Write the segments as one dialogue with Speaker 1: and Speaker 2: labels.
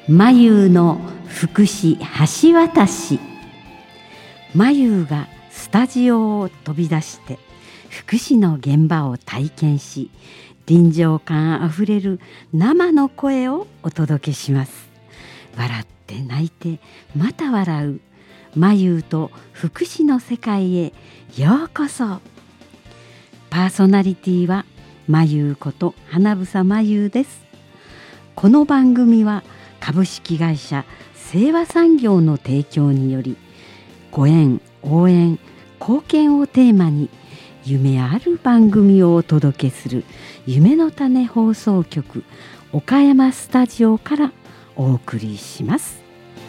Speaker 1: まゆの福祉橋渡し。まゆがスタジオを飛び出して福祉の現場を体験し、臨場感あふれる生の声をお届けします。笑って泣いてまた笑う、まゆと福祉の世界へようこそ。パーソナリティはまゆこと花房まゆです。この番組は株式会社清和産業の提供により、ご縁、応援、貢献をテーマに夢ある番組をお届けする夢の種放送局岡山スタジオからお送りします。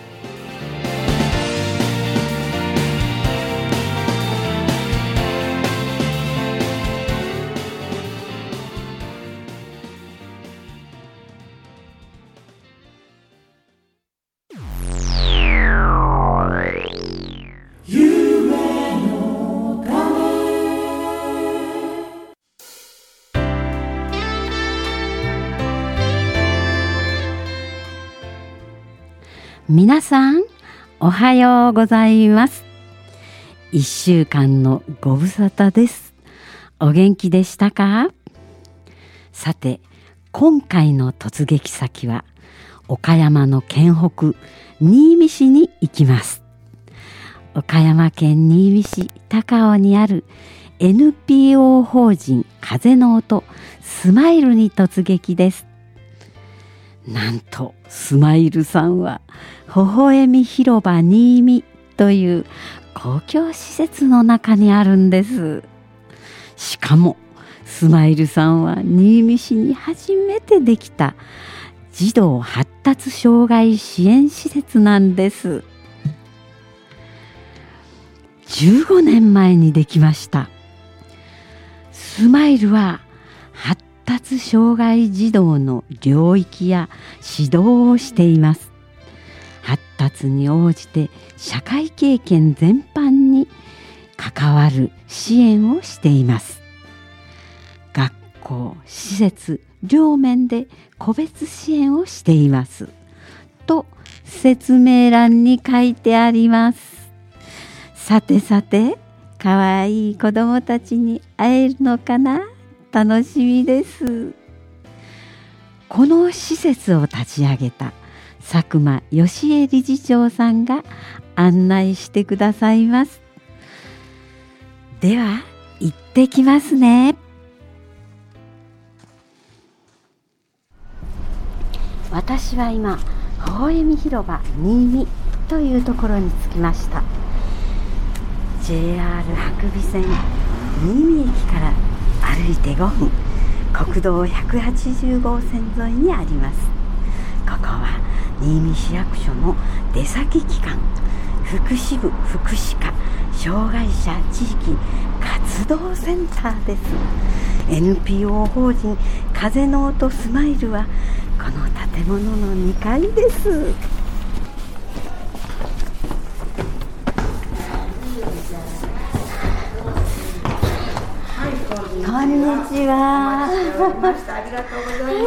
Speaker 1: 皆さんおはようございます。1週間のご無沙汰です。お元気でしたか？さて、今回の突撃先は岡山の県北新見市に行きます。岡山県新見市高尾にある NPO 法人風の音スマイルに突撃です。なんとスマイルさんは微笑み広場新見という公共施設の中にあるんです。しかもスマイルさんは新見市に初めてできた児童発達障害支援施設なんです。15年前にできました。スマイルは発達障害児童の領域や指導をしています。発達に応じて社会経験全般に関わる支援をしています。学校、施設両面で個別支援をしていますと説明欄に書いてあります。さてさて、かわいい子どもたちに会えるのかな？楽しみです。この施設を立ち上げた佐久間義恵理事長さんが案内してくださいます。では行ってきますね。私は今微笑み広場新見というところに着きました。 JR 伯備線新見駅から歩いて5分、国道180号線沿いにあります。ここは新見市役所の出先機関福祉部福祉課障害者地域活動センターです。 NPO 法人風の音スマイルはこの建物の2階です。こんにちは。
Speaker 2: ありがとうございます。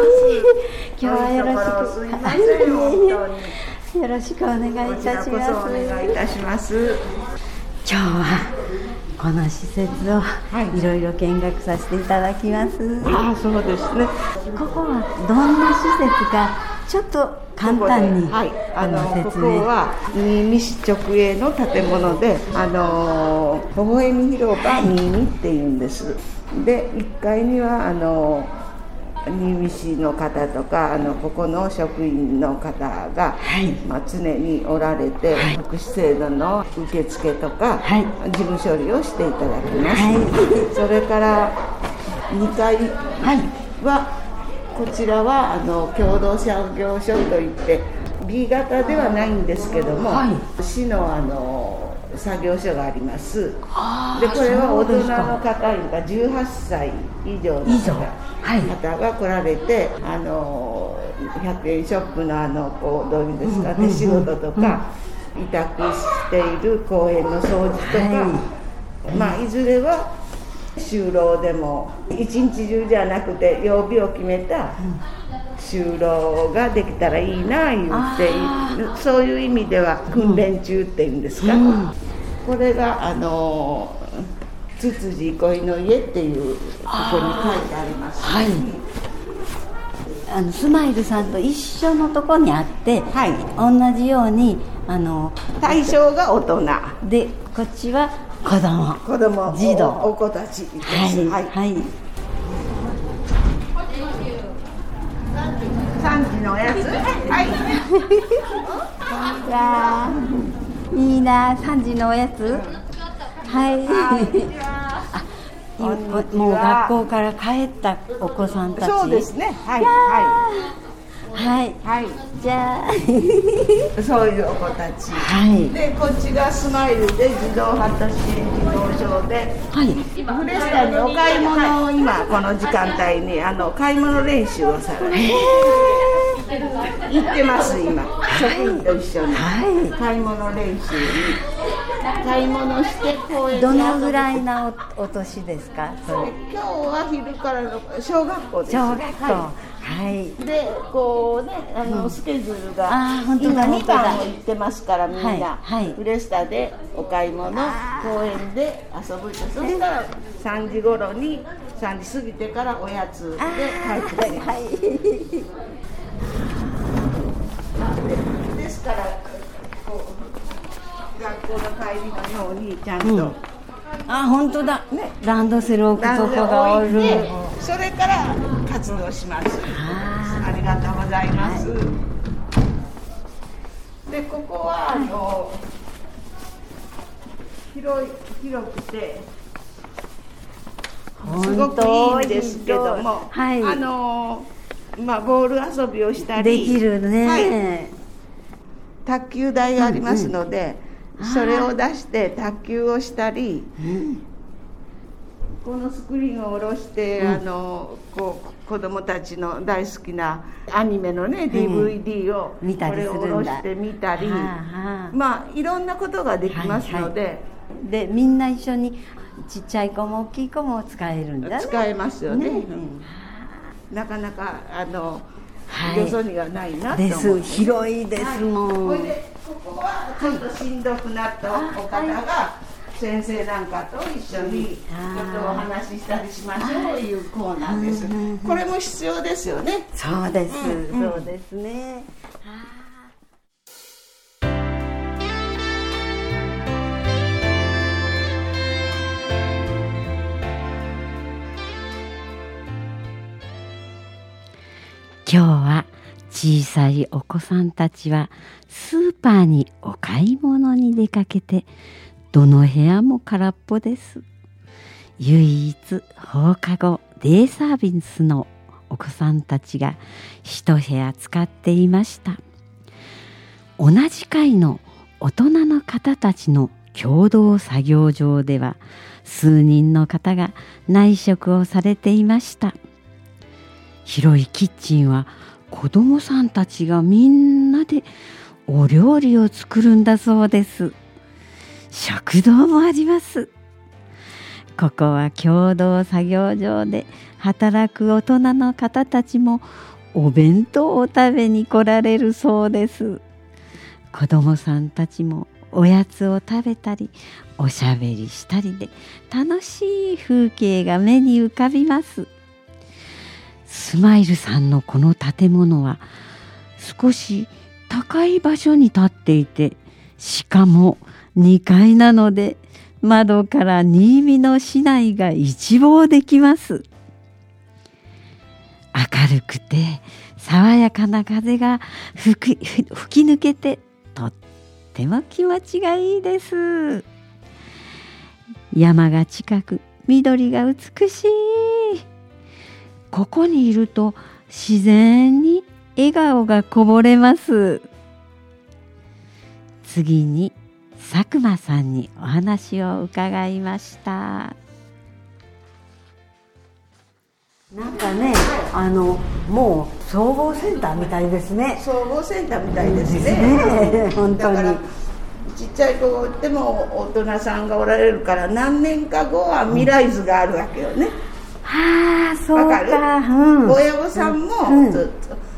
Speaker 1: 今日はよろしく。
Speaker 2: すいません、本当に。
Speaker 1: よろしくお願いいたします。
Speaker 2: こちらこそお願いいたします。
Speaker 1: 今日はこの施設をいろいろ見学させていただきます。
Speaker 2: そうですね。
Speaker 1: ここはどんな施設かちょっと簡単に説明。
Speaker 2: ここは新見市直営の建物で、微笑み広場新見っていうんです。で、1階には新見市の方とかここの職員の方が、常におられて、福祉制度の受付とか、事務処理をしていただきます。それから2階は、こちらは共同作業所といって B 型ではないんですけども、市の作業所があります。で、これは大人の方が18歳以上の方が来られて、100円ショップのどういうんですか、手仕事とか、委託している公園の掃除とか、いずれは就労でも一日中じゃなくて曜日を決めた就就労ができたらいいな言って、そういう意味では訓練中っていうんですか、これがつつじ憩いの家っていうここに書いてあります、
Speaker 1: はい、スマイルさんと一緒のとこにあって、はい、同じように
Speaker 2: 対象が大人
Speaker 1: で、こっちは子供児童
Speaker 2: お子たちです。
Speaker 1: はい、はい、
Speaker 2: 3時のおやつ、
Speaker 1: はい、いいな、3時のおやつ、はい、もう学校から帰ったお子さんたち。
Speaker 2: そうですね。はい
Speaker 1: はいはい。じゃあ
Speaker 2: そういうお子たち。
Speaker 1: はい。
Speaker 2: でこっちがスマイルで児童発達支援児童省で、はい。フレスタにお買い物を今この時間帯に買い物練習をされて。行ってます今。職員と一緒に、買い物練習に。買い物して公園で。
Speaker 1: どのぐらいな お年ですか？それ。
Speaker 2: 今日は昼からの小学校です。
Speaker 1: 小学校。はい。
Speaker 2: でこうねスケジュールが今2番を行ってますからみんな、フレスタでお買い物、公園で遊ぶと、そしたら3時頃に3時過ぎてからおやつで帰ってきます。ですから学校の帰りのようにちゃんと、
Speaker 1: 本当だ、ね、ランドセル置くとこがある。
Speaker 2: それから活動します。ありがとうございます、でここは広くてすごくいいんですけども、ボール遊びをしたり
Speaker 1: できるね、
Speaker 2: 卓球台がありますので、それを出して卓球をしたり、このスクリーンを下ろして、子供たちの大好きなアニメのね、DVD をこれを下ろして見たり、いろんなことができますので、
Speaker 1: でみんな一緒にちっちゃい子も大きい子も使えるんだね。
Speaker 2: 使えますよね。なかなかよそにはないなと思って。
Speaker 1: 広いですもん。
Speaker 2: これでここはちょっとしんどくなったお方が先生なんかと一緒にちょっとお話ししたりしましょうというコーナーです。これも必要ですよね。
Speaker 1: そうです、そうですね。今日は小さいお子さんたちはスーパーにお買い物に出かけて、どの部屋も空っぽです。唯一放課後デイサービスのお子さんたちが一部屋使っていました。同じ階の大人の方たちの共同作業場では数人の方が内職をされていました。広いキッチンは子どもさんたちがみんなでお料理を作るんだそうです。食堂もあります。ここは共同作業場で働く大人の方たちもお弁当を食べに来られるそうです。子どもさんたちもおやつを食べたりおしゃべりしたりで楽しい風景が目に浮かびます。スマイルさんのこの建物は少し高い場所に建っていて、しかも2階なので窓から新見の市内が一望できます。明るくて爽やかな風が吹き抜けてとっても気持ちがいいです。山が近く、緑が美しい。ここにいると自然に笑顔がこぼれます。次に佐久間さんにお話を伺いました。なんかね、もう総合センターみたいですね。
Speaker 2: 総合センターみたいですね。
Speaker 1: 本当に。だから
Speaker 2: ちっちゃい子がおっても大人さんがおられるから、何年か後は未来図があるわけよね。
Speaker 1: そうか。
Speaker 2: 親御さんもずっと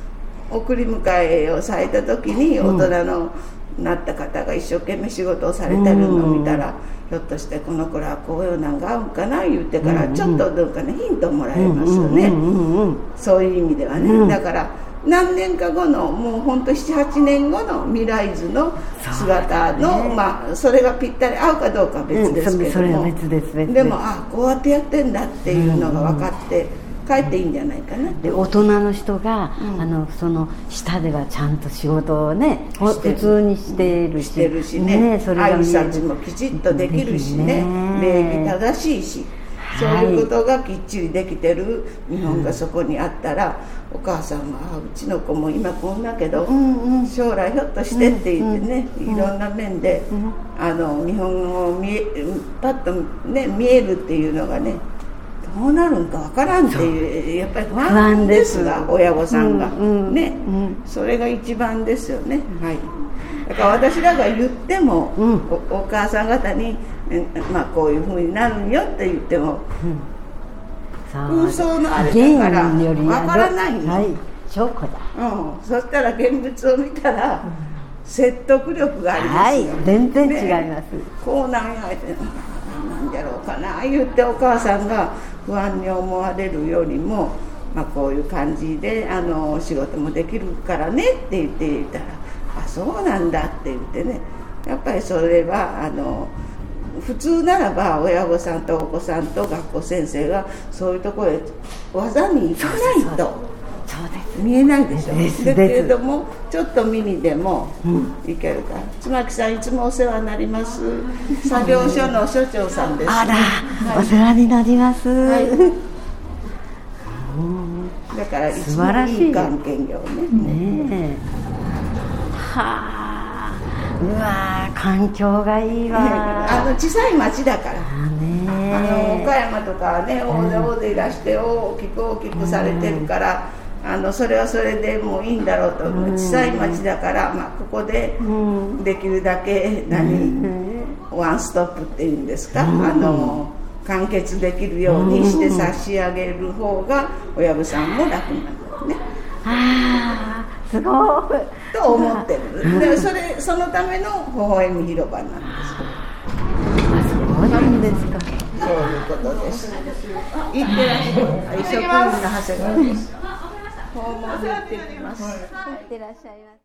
Speaker 2: 送り迎えをされた時に大人のなった方が一生懸命仕事をされてるのを見たら、ひょっとしてこの子らはこういうのが合うんかな言ってから、ちょっとどうかねヒントもらえますよね、そういう意味ではね、だから何年か後のもうほんと 7,8 年後の未来図の姿の、まあそれがぴったり合うかどうかは別ですけども、でもこうやってやってんだっていうのが分かって帰っていいんじゃないかな。
Speaker 1: で大人の人が、その下ではちゃんと仕事をね普通にしてるし
Speaker 2: ね、それが挨拶もきちっとできるしね、礼儀正しいし、そういうことがきっちりできてる日本がそこにあったら、お母さんはうちの子も今こんだけど、将来ひょっとしてって言ってね、いろんな面で、日本をパッとね見えるっていうのがね、どうなるんかわからんっていうやっぱり不安ですが、親御さんが、ね、それが一番ですよね、はい、だから私らが言っても、お母さん方に、まあこういうふうになるんよって言っても、空想のあれだからわからないの、
Speaker 1: 証拠だ、
Speaker 2: そしたら現物を見たら、説得力がありますよ、
Speaker 1: 全然違います、
Speaker 2: こうなんやってなんじゃろうかな言ってお母さんが不安に思われるよりも、まあ、こういう感じで仕事もできるからねって言っていたら、そうなんだって言ってね、やっぱりそれは普通ならば親御さんとお子さんと学校先生がそういうところへ技に行かないと見えないでしょ。だけれどもちょっと見にでも行けるから、妻木さんいつもお世話になります、作業所の所長さんです。
Speaker 1: あら、お世話になります、
Speaker 2: だからいつもいい関係業ね。
Speaker 1: はあ、うわ環境がいいわ。
Speaker 2: 小さい町だから、岡山とかね大勢いらして大きくされてるから、それはそれでもういいんだろうと、小さい町だから、ここでできるだけワンストップっていうんですか、完結できるようにして差し上げる方が親御さんも楽なんですね。
Speaker 1: すごい
Speaker 2: と思ってる。でそのための微笑み広場なんです。
Speaker 1: そうなんですか。
Speaker 2: そういうことです。いってらっしゃい。職員の長谷川です。訪問に行ってきます。いってらっしゃいます。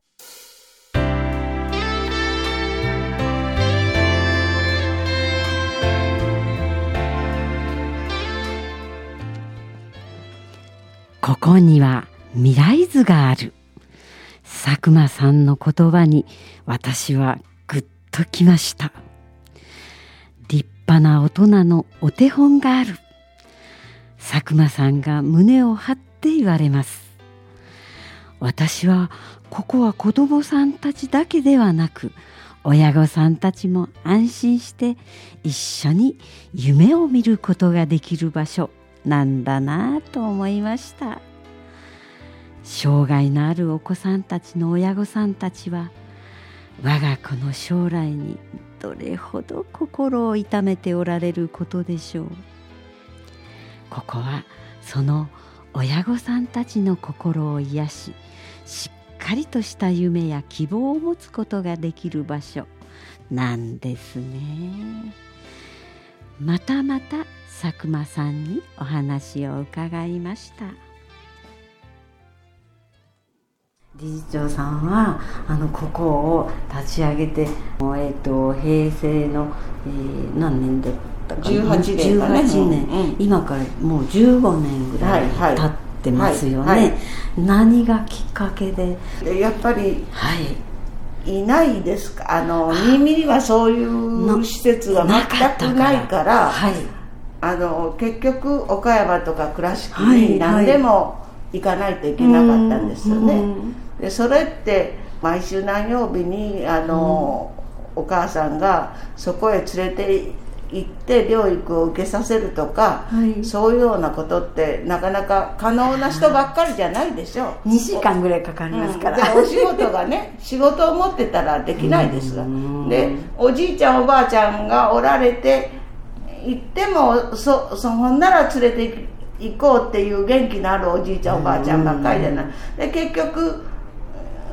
Speaker 1: ここには未来図がある。佐久間さんの言葉に私はぐっときました。立派な大人のお手本がある。佐久間さんが胸を張って言われます。私はここは子どもさんたちだけではなく、親御さんたちも安心して一緒に夢を見ることができる場所なんだなぁと思いました。障害のあるお子さんたちの親御さんたちは、我が子の将来にどれほど心を痛めておられることでしょう。ここはその親御さんたちの心を癒し、しっかりとした夢や希望を持つことができる場所なんですね。また佐久間さんにお話を伺いました。理事長さんはここを立ち上げて、平成の、何年だったかな、
Speaker 2: 18年かね、
Speaker 1: 18年、今からもう15年ぐらい経ってますよね。何がきっかけで？
Speaker 2: やっぱり、いないですか。新見にはそういう施設が全くないから、結局岡山とか倉敷に何でも行かないといけなかったんですよね。でそれって毎週何曜日にお母さんがそこへ連れて行って療育を受けさせるとか、そういうようなことってなかなか可能な人ばっかりじゃないでしょう。
Speaker 1: 2時間ぐらいかかりますから、
Speaker 2: でお仕事がね仕事を持ってたらできないですが、でおじいちゃんおばあちゃんがおられて行ってもほんなら連れて行こうっていう元気のあるおじいちゃんおばあちゃんばっかりじゃない。で結局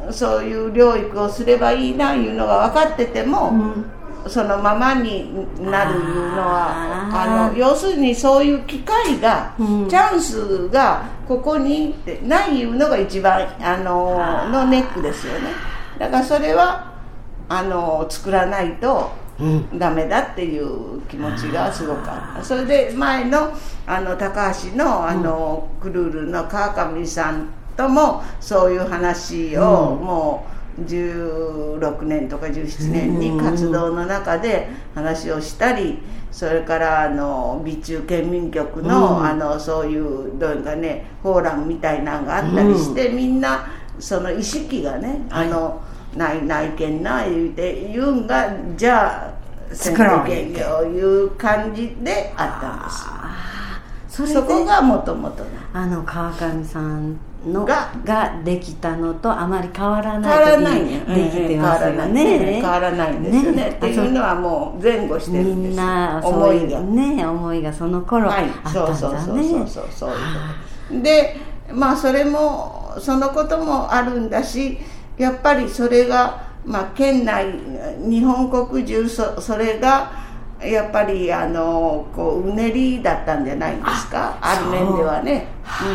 Speaker 2: そういう療育をすればいいないうのが分かってても、そのままになるいうのは要するにそういう機会が、チャンスがここにってないいうのが一番のネックですよね。だからそれは作らないとダメだっていう気持ちがすごくあった。それで前の高橋のクルールの川上さんともそういう話をもう16年とか17年に活動の中で話をしたり、それから備中県民局のそういうどういうかねフォーラムみたいなのがあったりして、みんなその意識がねないけんな言うて言うんがじゃあ作ろう県業いう感じであったんです。そこがもともと
Speaker 1: 川上さんのができたのとあまり変わらない時にできてますよね。
Speaker 2: 変わらないんですよね。っていうのはもう前後してるんです。
Speaker 1: みんな思いがその頃あったんだね。
Speaker 2: そういうことで、まあそれもそのこともあるんだし、やっぱりそれが県内日本国中それがやっぱりこううねりだったんじゃないですか、ある面ではね。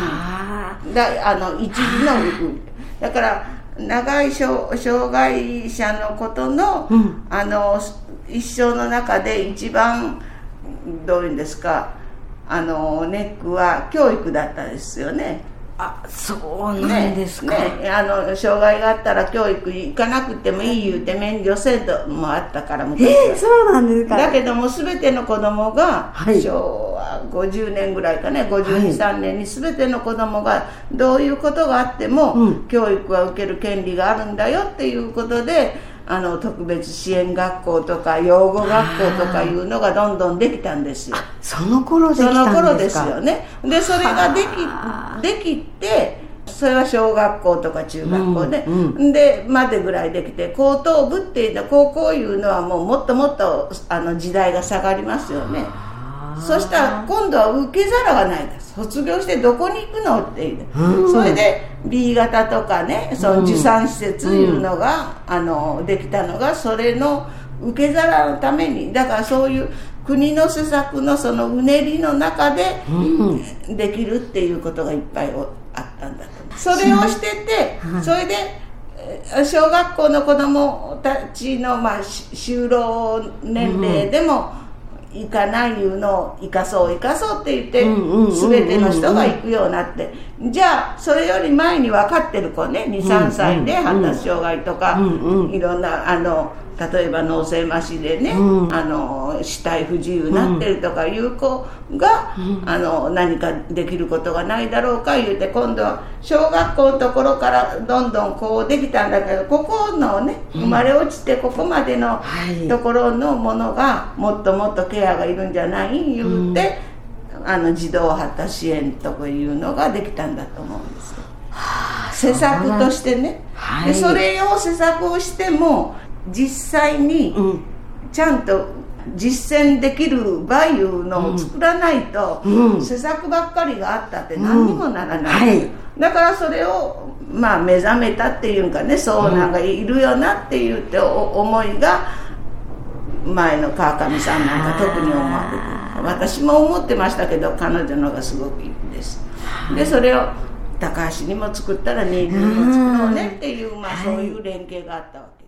Speaker 2: 一時のだから長い障害者のことの、一生の中で一番どういうんですかネックは教育だったですよね。
Speaker 1: そうなんですか。
Speaker 2: 障害があったら教育行かなくてもいい言うて免除制度もあったから昔は。
Speaker 1: そうなんですか。
Speaker 2: だけども全ての子供が、昭和50年ぐらいかね52、3年に全ての子供がどういうことがあっても、教育は受ける権利があるんだよっていうことで特別支援学校とか養護学校とかいうのがどんどんできたんですよ。
Speaker 1: その頃できたんですか。
Speaker 2: その頃ですよね。でそれができて、それは小学校とか中学校で、でまでぐらいできて、高等部っていうのは高校いうのはもっともっと時代が下がりますよね。そしたら今度は受け皿がないです。卒業してどこに行くのっていう、それで B 型とかね、その受産施設いうのが、できたのがそれの受け皿のために。だからそういう国の施策のそのうねりの中でできるっていうことがいっぱいあったんだと思う。それをしてて、それで小学校の子どもたちの就労年齢でも行かないいうのを生かそうって言って、全ての人が行くようになって、じゃあそれより前に分かってる子ね、2、3歳で発達障害とか、いろんな例えば脳性麻痺でね、肢体不自由になってるとかいう子が、何かできることがないだろうか言うて、今度は小学校のところからどんどんこうできたんだけど、ここのね生まれ落ちてここまでのところのものがもっともっとケアがいるんじゃない言うて、児童発達支援とかいうのができたんだと思うんですよ。施策としてね。でそれを施策をしても実際にちゃんと実践できる場いうのを作らないと、施策ばっかりがあったって何にもならない、だからそれを目覚めたっていうかね、そうなんかいるよなって言って思いが前の川上さんなんか特に思われて、私も思ってましたけど彼女のがすごくいいです。でそれを高橋にも作ったら新見にも作ろうねっていう、そういう連携があったわけです。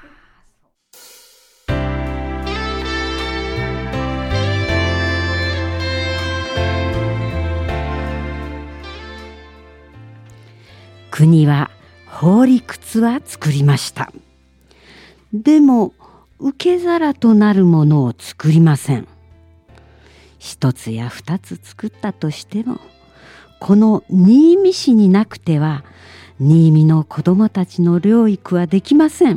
Speaker 1: 国は法理窟は作りました。でも受け皿となるものを作りません。一つや二つ作ったとしても、この新見市になくては新見の子どもたちの療育はできません。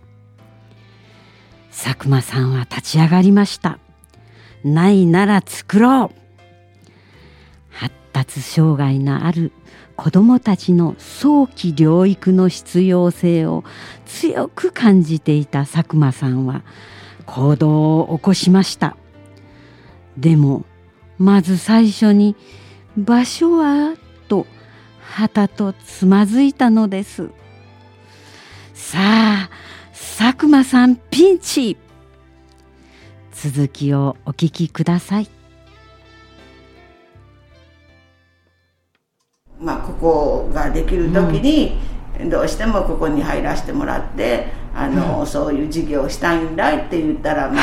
Speaker 1: 佐久間さんは立ち上がりました。ないなら作ろう。発達障害のある子どもたちの早期療育の必要性を強く感じていた佐久間さんは行動を起こしました。でもまず最初に場所はとはたとつまずいたのです。 さあ佐久間さんピンチ。続きをお聞きください。
Speaker 2: ここができる時に、どうしてもここに入らせてもらってそういう事業をしたいんだって言ったら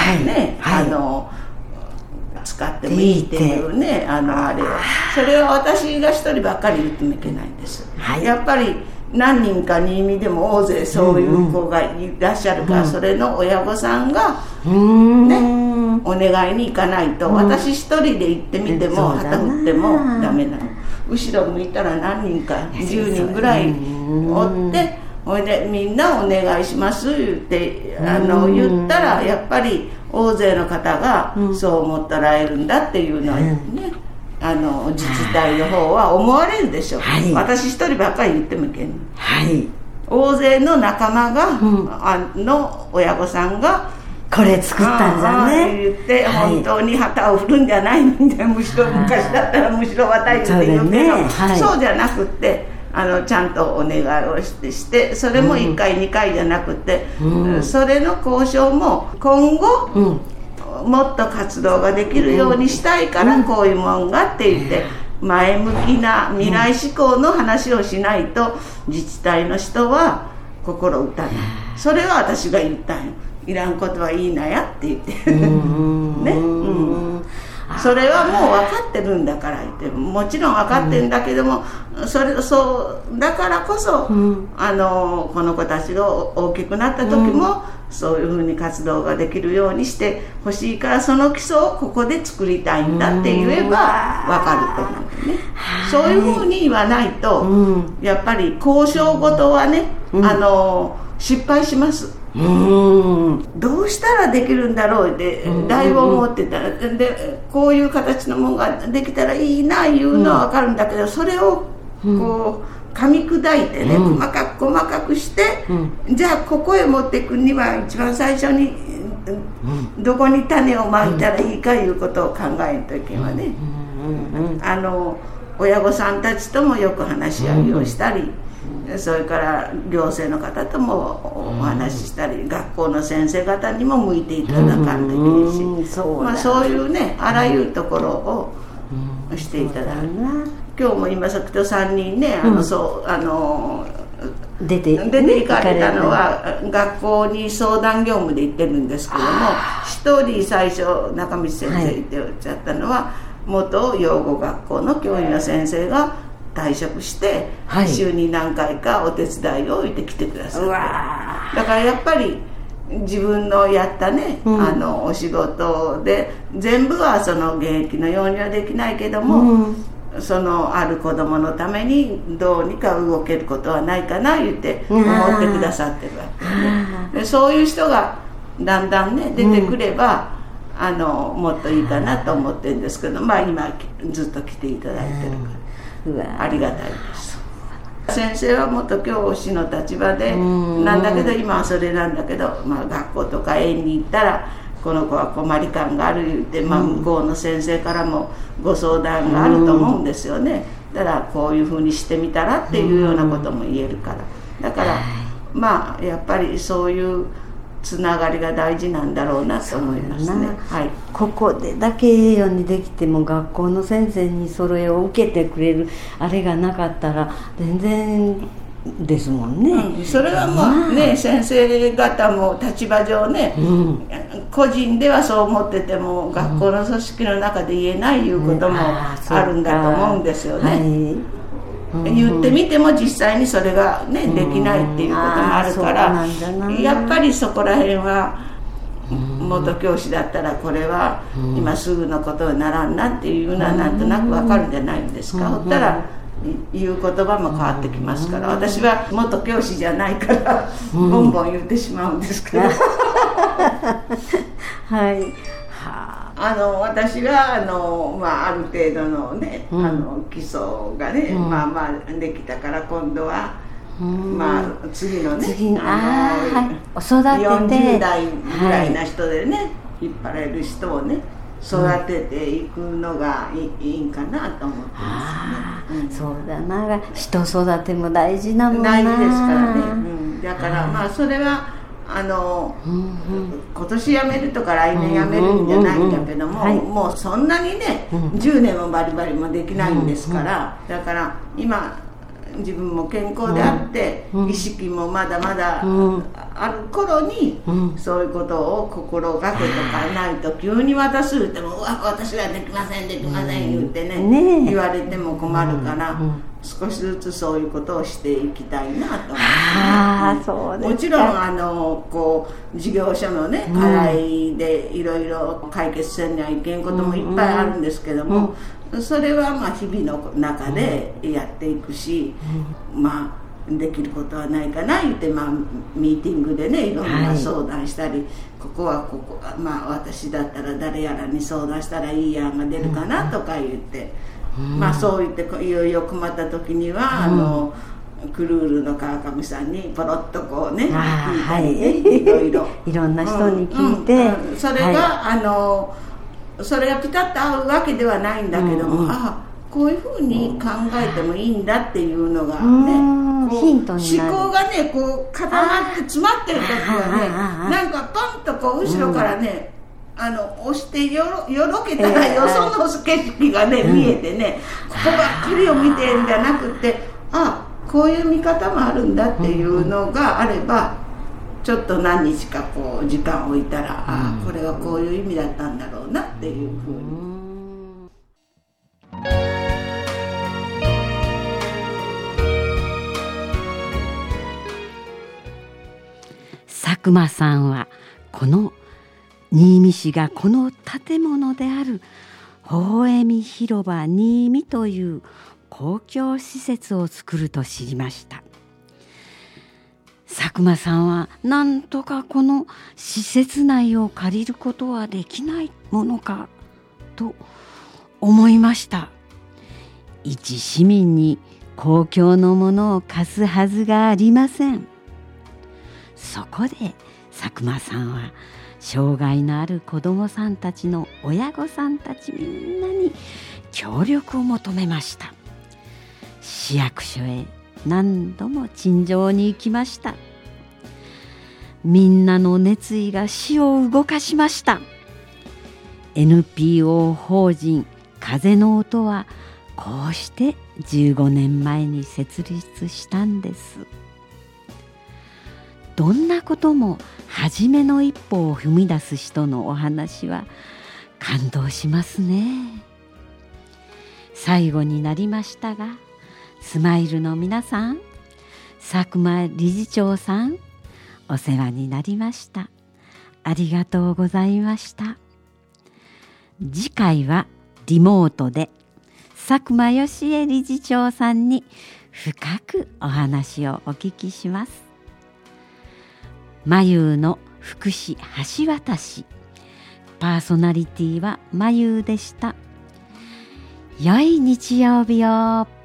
Speaker 2: 使ってもいいっていうねあれを、それは私が一人ばっかり言ってもいけないんです、やっぱり何人か新見でも大勢そういう子がいらっしゃるから、それの親御さんがねお願いに行かないと、私一人で行ってみても旗振ってもダメなの。後ろ向いたら何人か10人ぐらいおって、ほいでみんなお願いします言って言ったら、やっぱり大勢の方がそう思ってられるんだっていうのはね、自治体の方は思われるでしょう、私一人ばっかり言ってもいけん、大勢の仲間が、の親御さんが
Speaker 1: これ作ったんだね
Speaker 2: 言って、本当に旗を振るんじゃないんで、むしろ昔だったらむしろ渡りって言うけど、そうじゃなくってちゃんとお願いをして、それも1回2回じゃなくて、それの交渉も今後、もっと活動ができるようにしたいから、こういうもんがって言って前向きな未来志向の話をしないと自治体の人は心打たない。それは私が言ったんよ。いらんことはいいなやって言ってね、それはもう分かってるんだから言って、もちろん分かってるんだけども、そうだからこそ、この子たちが大きくなった時も、そういうふうに活動ができるようにしてほしいから、その基礎をここで作りたいんだって言えば分かると思うね、そういうふうに言わないと、やっぱり交渉事はね、失敗します。どうしたらできるんだろうって大を思ってたら、でこういう形のものができたらいいないうのは分かるんだけど、それをこう噛み砕いてね、細かくして、じゃあここへ持っていくには一番最初にどこに種をまいたらいいかいうことを考えんといけんわね。親御さんたちともよく話し合いをしたり、それから行政の方ともお話ししたり、学校の先生方にも向いていただかんといけないし、そういうね、あらゆるところをしていただく。今日も今さっきと3人ね、出て行かれたのは、学校に相談業務で行ってるんですけども、一人最初中道先生っておっしゃったのは、元養護学校の教員の先生が退職して、週に何回かお手伝いを置いてきてくださって、だからやっぱり自分のやったね、お仕事で全部はその現役のようにはできないけども、そのある子供のためにどうにか動けることはないかな言って思ってくださってるわけで、そういう人がだんだんね出てくれば、もっといいかなと思ってるんですけど、今ずっと来ていただいてるからありがたいです。先生は元教師の立場でなんだけど、今はそれなんだけど、学校とか園に行ったらこの子は困り感がある言って、向こうの先生からもご相談があると思うんですよね。だからこういうふうにしてみたらっていうようなことも言えるから、だからやっぱりそういうつながりが大事なんだろうなと思いますね。
Speaker 1: ここでだけようにできても、学校の先生にそれを受けてくれるあれがなかったら全然ですもんね。
Speaker 2: それはもうね、先生方も立場上ね、個人ではそう思ってても学校の組織の中で言えないいうこともあるんだと思うんですよね。言ってみても実際にそれがねできないっていうこともあるから、やっぱりそこら辺は元教師だったらこれは今すぐのことにならんなっていうのはなんとなくわかるんじゃないんですか。ほったら言う言葉も変わってきますから、私は元教師じゃないからボンボン言ってしまうんですけど私がある程度のね、基礎がね、できたから、今度は次のね、
Speaker 1: お育てて
Speaker 2: 40代ぐらいな人でね、引っ張れる人をね育てていくのがいいんかなと思ってますね。
Speaker 1: そうだな、人育ても大事なもんな。
Speaker 2: 大事ですからね。 だからまあそれは今年辞めるとか来年辞めるんじゃないんだけども、もうそんなにね、10年もバリバリもできないんですから、だから今自分も健康であって、意識もまだまだある頃に、そういうことを心がけとかないと、急に渡すっても、うわ私はできませんできません言ってね、言われても困るから、少しずつそういうことをしていきたいなと思って、もちろんこう事業所のね課題でいろいろ解決せんにはいけんこともいっぱいあるんですけども、それはまあ日々の中でやっていくし、まあできることはないかな言って、まあ、ミーティングでねいろんな相談したり、ここはまあ私だったら誰やらに相談したらいい案が出るかなとか言って、まあそう言っていよいよ困った時には、クルールの川上さんにポロッとこうね聞いたりね、いろいろ
Speaker 1: いろんな人に聞いて、
Speaker 2: それがそれがピタッと合うわけではないんだけども、こういうふうに考えてもいいんだっていうのがね、
Speaker 1: ヒントになる。
Speaker 2: 思考がねこう固まって詰まってる時はね、なんかパンとこう後ろからね、押してよろけたらよその景色がね、見えてね、ここばっかりを見てるんじゃなくて、こういう見方もあるんだっていうのがあれば、ちょっと何日かこう時間を置いたら、これはこういう意味だったんだろうなっていうふうに。
Speaker 1: 佐久間さんはこの新見市がこの建物である微笑み広場新見という公共施設を作ると知りました。佐久間さんはなんとかこの施設内を借りることはできないものかと思いました。一市民に公共のものを貸すはずがありません。そこで佐久間さんは障害のある子どもさんたちの親御さんたちみんなに協力を求めました。市役所へ何度も陳情に行きました。みんなの熱意が市を動かしました。 NPO 法人風の音はこうして15年前に設立したんです。どんなことも初めの一歩を踏み出す人のお話は感動しますね。最後になりましたが、スマイルの皆さん、佐久間理事長さん、お世話になりました。ありがとうございました。次回はリモートで佐久間義恵理事長さんに深くお話をお聞きします。まゆうの福祉橋渡し、パーソナリティはまゆうでした。良い日曜日を。